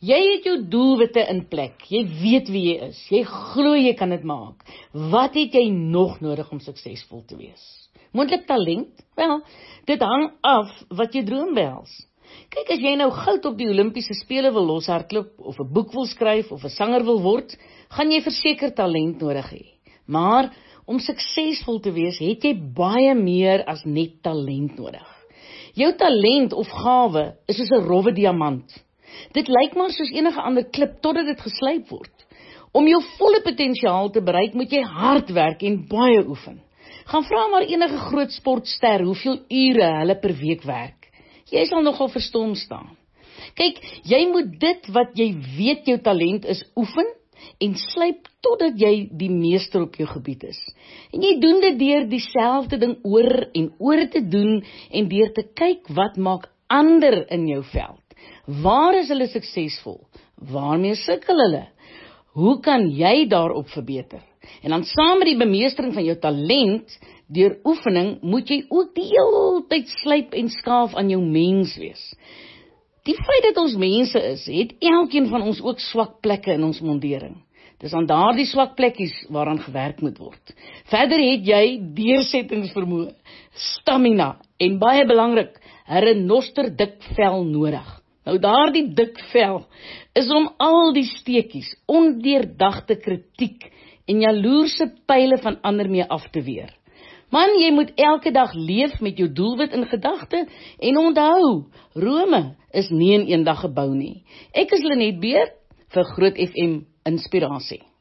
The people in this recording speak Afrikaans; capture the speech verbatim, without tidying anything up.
Jy het jou doelwitte in plek, jy weet wie jy is, jy glo jy kan dit maak. Wat het jy nog nodig om suksesvol te wees? Moontlik talent? Wel, dit hang af wat jy droom behels. Kyk, as jy nou goud op die Olimpiese spele wil loshardloop, of 'n boek wil skryf, of 'n sanger wil word, gaan jy verseker talent nodig hê. Maar, om suksesvol te wees, het jy baie meer as net talent nodig. Jou talent of gawe is soos 'n rowwe diamant. Dit lyk maar soos enige ander klip totdat dit geslyp word. Om jou volle potensiaal te bereik, moet jy hard werk en baie oefen. Gaan vra maar enige groot sportster hoeveel ure hulle per week werk. Jy sal nogal verstom staan. Kyk, jy moet dit wat jy weet jou talent is oefen en slyp totdat jy die meester op jou gebied is. En jy doen dit deur dieselfde ding oor en oor te doen en deur te kyk wat maak ander in jou veld. Waar is hulle suksesvol? Waarmee sukkel hulle? Hoe kan jy daarop verbeter? En dan saam met die bemeestering van jou talent, deur oefening, moet jy ook die hele tyd slyp en skaaf aan jou mens wees. Die feit dat ons mense is, het elkeen van ons ook swak plekke in ons mondering. Dis aan daardie swak plekkies waaraan gewerk moet word. Verder het jy deursettingsvermoë, stamina en baie belangrik, 'n renoster dik vel nodig. Nou daardie dik vel is om al die steekies, ondeurdagte kritiek en jaloerse pile van ander mee af te weer. Man, jy moet elke dag leef met jou doelwit in gedagte en onthou, Rome is nie in een dag gebou nie. Ek is Lenet Beer vir Groot F M Inspirasie.